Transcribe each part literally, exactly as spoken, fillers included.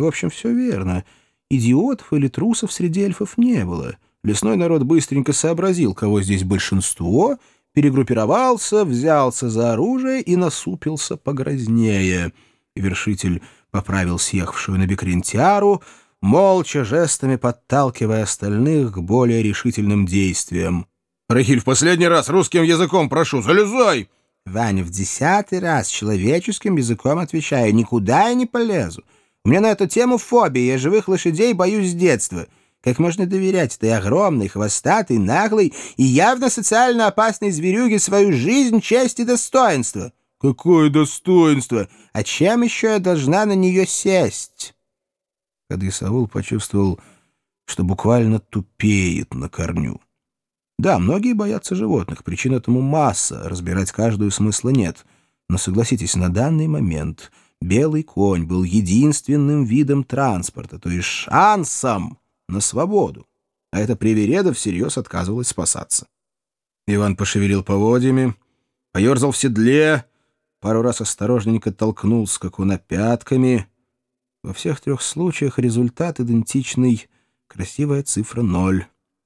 В общем, все верно. Идиотов или трусов среди эльфов не было. Лесной народ быстренько сообразил, кого здесь большинство, перегруппировался, взялся за оружие и насупился погрознее. Вершитель поправил съехавшую на бекрень тиару, молча жестами подталкивая остальных к более решительным действиям. «Рахиль, в последний раз русским языком прошу, залезай!» «Ваня, в десятый раз человеческим языком отвечаю, никуда я не полезу. У меня на эту тему фобия, я живых лошадей боюсь с детства. Как можно доверять этой огромной, хвостатой, наглой и явно социально опасной зверюге свою жизнь, честь и достоинство?» «Какое достоинство? А чем еще я должна на нее сесть?» Кадый-Саул почувствовал, что буквально тупеет на корню. Да, многие боятся животных, причин этому масса, разбирать каждую смысла нет. Но согласитесь, на данный момент белый конь был единственным видом транспорта, то есть шансом на свободу. А эта привереда всерьез отказывалась спасаться. Иван пошевелил поводьями, поерзал в седле, пару раз осторожненько толкнул скакуна пятками. Во всех трех случаях результат идентичный, красивая цифра ноль.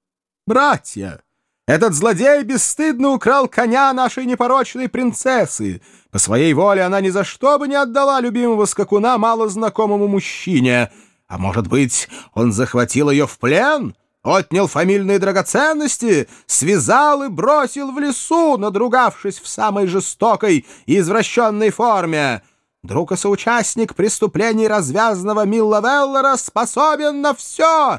«Братья! Этот злодей бесстыдно украл коня нашей непорочной принцессы. По своей воле она ни за что бы не отдала любимого скакуна малознакомому мужчине. А может быть, он захватил ее в плен, отнял фамильные драгоценности, связал и бросил в лесу, надругавшись в самой жестокой и извращенной форме. Друг и соучастник преступлений развязного Милла Веллера способен на все!»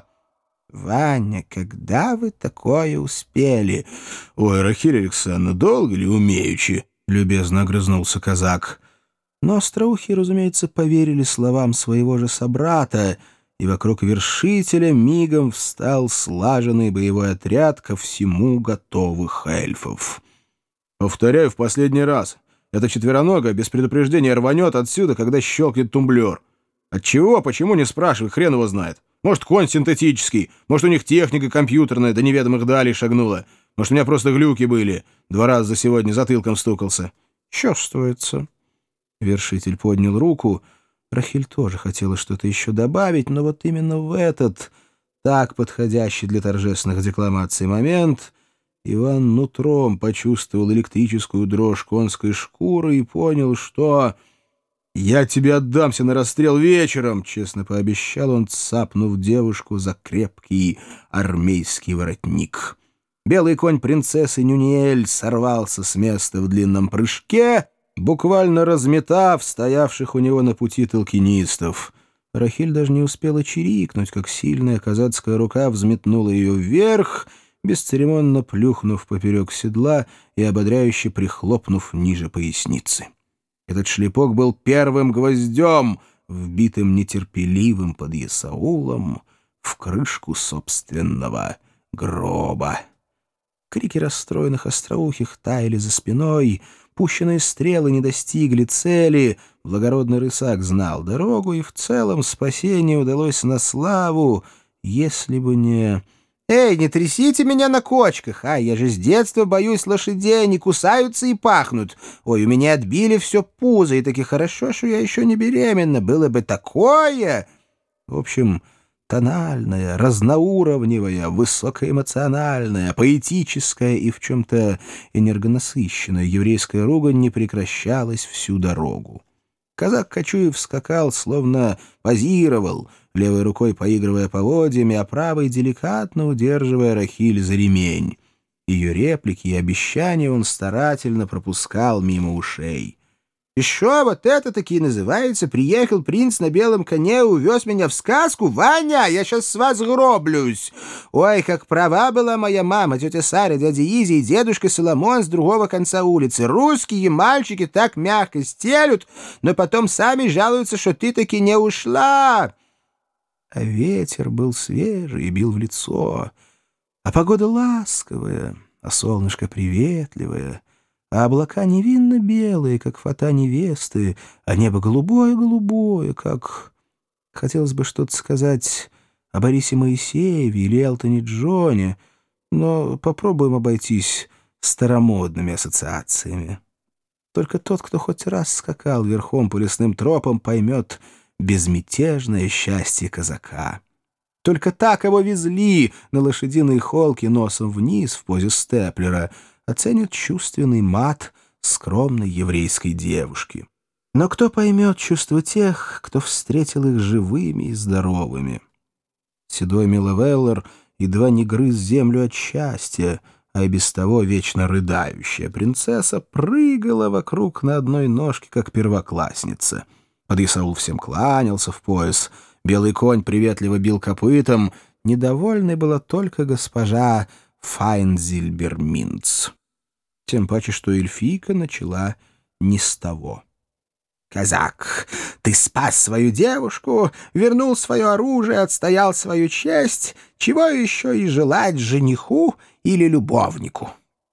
«Ваня, когда вы такое успели?» «Ой, Рахиль Александровна, долго ли умеючи?» — любезно огрызнулся казак. Но остроухие, разумеется, поверили словам своего же собрата, и вокруг вершителя мигом встал слаженный боевой отряд ко всему готовых эльфов. «Повторяю в последний раз. Эта четвероногая без предупреждения рванет отсюда, когда щелкнет тумблер. Отчего, почему, не спрашивай, хрен его знает. Может, конь синтетический, может, у них техника компьютерная до неведомых далей шагнула. Может, у меня просто глюки были. Два раза за сегодня затылком стукался». «Чувствуется». Вершитель поднял руку. Рахиль тоже хотела что-то еще добавить, но вот именно в этот, так подходящий для торжественных декламаций момент, Иван нутром почувствовал электрическую дрожь конской шкуры и понял, что... «Я тебе отдамся на расстрел вечером», — честно пообещал он, цапнув девушку за крепкий армейский воротник. Белый конь принцессы Нюниэль сорвался с места в длинном прыжке, буквально разметав стоявших у него на пути толкинистов. Рахиль даже не успела чирикнуть, как сильная казацкая рука взметнула ее вверх, бесцеремонно плюхнув поперек седла и ободряюще прихлопнув ниже поясницы. Этот шлепок был первым гвоздем, вбитым нетерпеливым под Есаулом в крышку собственного гроба. Крики расстроенных остроухих таяли за спиной, пущенные стрелы не достигли цели, благородный рысак знал дорогу, и в целом спасение удалось на славу, если бы не... «Эй, не трясите меня на кочках! А, я же с детства боюсь лошадей, они кусаются и пахнут. Ой, у меня отбили все пузо, и таки хорошо, что я еще не беременна. Было бы такое!» В общем, тональная, разноуровневая, высокоэмоциональная, поэтическая и в чем-то энергонасыщенная еврейская ругань не прекращалась всю дорогу. Казак Кочуев скакал, словно позировал, левой рукой поигрывая поводьями, а правой деликатно удерживая Рахиль за ремень. Ее реплики и обещания он старательно пропускал мимо ушей. «Еще вот это таки называется «Приехал принц на белом коне и увез меня в сказку». Ваня, я сейчас с вас гроблюсь! Ой, как права была моя мама, тетя Сара, дядя Изи и дедушка Соломон с другого конца улицы. Русские мальчики так мягко стелют, но потом сами жалуются, что ты таки не ушла». А ветер был свежий и бил в лицо, а погода ласковая, а солнышко приветливое, а облака невинно белые, как фата невесты, а небо голубое-голубое, как... Хотелось бы что-то сказать о Борисе Моисееве или Элтоне Джоне, но попробуем обойтись старомодными ассоциациями. Только тот, кто хоть раз скакал верхом по лесным тропам, поймет, безмятежное счастье казака. Только так его везли на лошадиной холке носом вниз в позе степлера, оценит чувственный мат скромной еврейской девушки. Но кто поймет чувства тех, кто встретил их живыми и здоровыми? Седой Миловеллер едва не грыз землю от счастья, а и без того вечно рыдающая принцесса прыгала вокруг на одной ножке, как первоклассница. Подъясаул всем кланялся в пояс, белый конь приветливо бил копытом, недовольной была только госпожа Файнзильберминц. Тем паче, что эльфийка начала не с того. «Казак, ты спас свою девушку, вернул свое оружие, отстоял свою честь. Чего еще и желать жениху или любовнику?»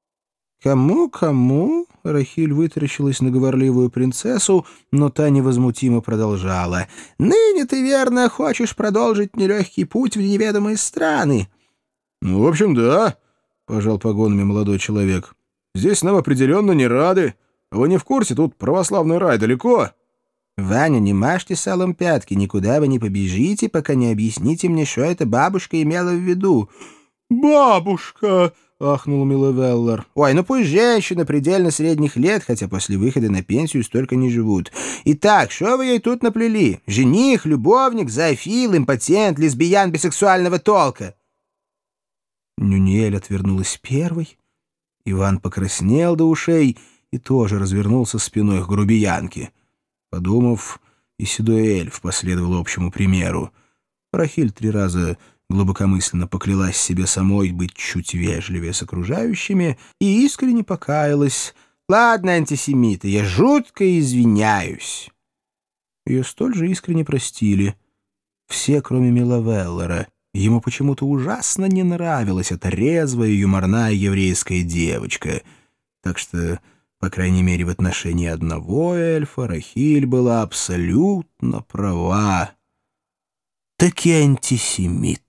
«Кому-кому?» — Рахиль вытаращилась на говорливую принцессу, но та невозмутимо продолжала. «Ныне ты, верно, хочешь продолжить нелегкий путь в неведомые страны?» «Ну, в общем, да», — пожал погонами молодой человек. «Здесь нам определенно не рады. Вы не в курсе, тут православный рай далеко?» «Ваня, не мажьте салом пятки, никуда вы не побежите, пока не объясните мне, что эта бабушка имела в виду». «Бабушка!» — ахнул Миловеллер. «Ой, ну пусть женщина предельно средних лет, хотя после выхода на пенсию столько не живут. Итак, что вы ей тут наплели? Жених, любовник, зоофил, импотент, лесбиян бисексуального толка?» Нюниэль отвернулась первой. Иван покраснел до ушей и тоже развернулся спиной к грубиянке. Подумав, и седой эльф последовал общему примеру. Рахиль три раза глубокомысленно поклялась себе самой быть чуть вежливее с окружающими и искренне покаялась. «Ладно, антисемиты, я жутко извиняюсь». Ее столь же искренне простили. Все, кроме Миловеллера. Ему почему-то ужасно не нравилась эта резвая юморная еврейская девочка. Так что, по крайней мере, в отношении одного эльфа Рахиль была абсолютно права. Таки антисемит.